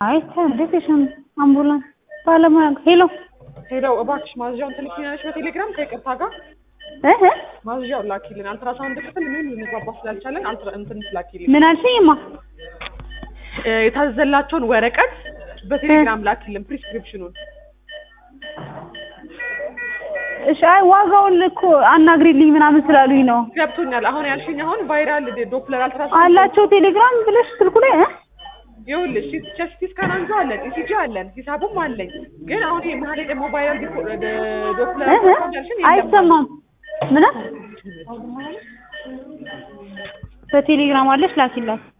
አይ ታዲያሽን አምቡላንስ ባለሙያ ሄሎ ሄሎ እባክሽ ማዝዣውን ትልኪልናለሽ በቴሌግራም ከይቅርታ ጋር ማዝዣውን ላኪልን አልትራሳውንድ ክፍል ምን ልንግባባ ስላልቻለን እንትን ላኪልን ምን አልሽኝማ የታዘላቸውን ወረቀት በቴሌግራም ላኪልን ፕሪስክሪፕሽኑን እሺ አይ ዋጋውን እኮ አናግሪልኝ ምናምን ስላሉኝ ነው ገብቶኛል አሁን ያልሽኝ አሁን ቫይራል ዶፕለር አልትራሳውንድ አላቸው ቴሌግራም ብለሽ ስልኩ ላይ ይኸውልሽ ቼስት ስካን አንጆ አለን ኢሲጂ አለን ሂሳቡም አለኝ ግን አሁን የማህሌ ደግሞ ቫይራል ዶፕለር አይሰማም ምን በቴሌግራም አለሽ ላኪላት